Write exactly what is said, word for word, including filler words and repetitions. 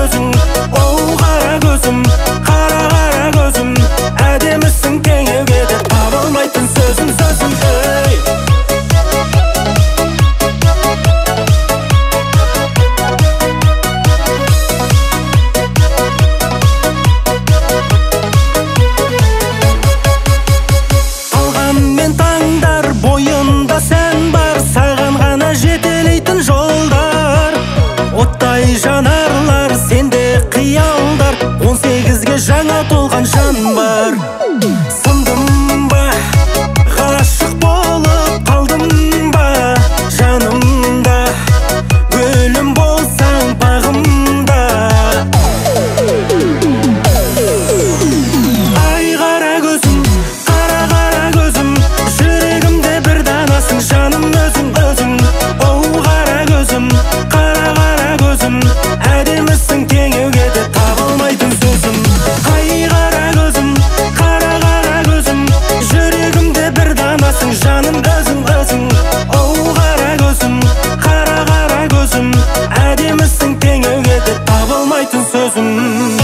өзің. Оу қара көзім, қара қара көзім, әдемісің теңеуге де таба алмайтын сөзім, сөзім. Ей! Талғаммен таңдар, бойында сән бар, саған ғана жетелейтін жолдар. Оттай жанарлар, сенде қиялдар, он сегізге жаңа толған жан бар. Сындым ба, ғашық болып қалдым ба, жанымда гүлім болсаң бағымда. Ай қара көзім, қара қара көзім, жүрегімде бір данасың, жаным өзің, өзің. Оу қара көзім, қара қара көзім, әдемісің теңеуге де таба алмайтын сөзім. Ай қара көзім, қара қара көзім, жүрегімде бір данасың, жаным өзің, өзің. Оу қара көзім, қара қара көзім, әдемісің теңеуге де таба алмайтын сөзім.